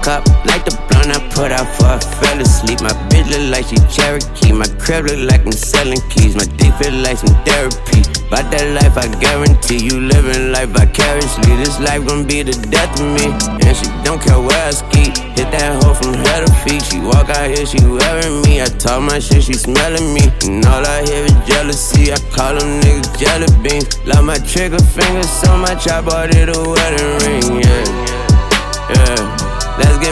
cup, like the blunt I put out for I fell asleep. My bitch look like she Cherokee. My crib look like I'm selling keys. My dick feel like some therapy. About that life I guarantee you living life vicariously. This life gon' be the death of me. And she don't care where I ski. Hit that hoe from head to feet. She walk out here, she wearing me. I talk my shit, she smelling me. And all I hear is jealousy. I call them niggas jelly beans. Love my trigger finger so much I bought it a wedding ring. Yeah, yeah. Let's get